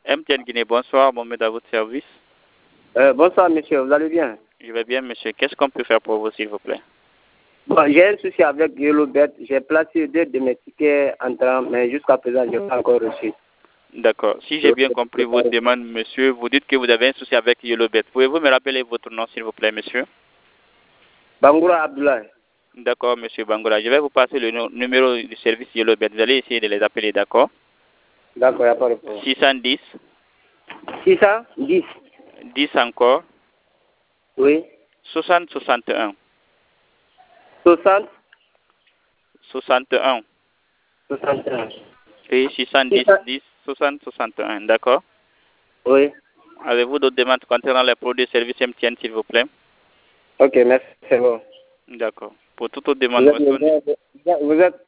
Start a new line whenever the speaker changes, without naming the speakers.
MTN Guinée, bonsoir, Mohamed à votre service.
Bonsoir, monsieur, vous allez bien?
Je vais bien, monsieur. Qu'est-ce qu'on peut faire pour vous, s'il vous plaît?
Bon, j'ai un souci avec YellowBet. J'ai placé 2 de mes tickets entrants, mais jusqu'à présent, je n'ai pas encore reçu.
D'accord. Si j'ai bien compris votre demande, monsieur, vous dites que vous avez un souci avec YellowBet. Pouvez-vous me rappeler votre nom, s'il vous plaît, monsieur?
Bangoura Abdoulaye.
D'accord, monsieur Bangola. Je vais vous passer le numéro du service YellowBet. Vous allez essayer de les appeler, d'accord?
D'accord, il n'y a pas de problème.
610.
610.
10 encore.
Oui.
60 61.
60.
61.
61.
Oui, 610 10 60 61. D'accord?
Oui.
Avez-vous d'autres demandes concernant les produits et services MTN, s'il vous plaît?
Ok, merci, c'est bon.
D'accord. Pour toute autre demande,
Vous êtes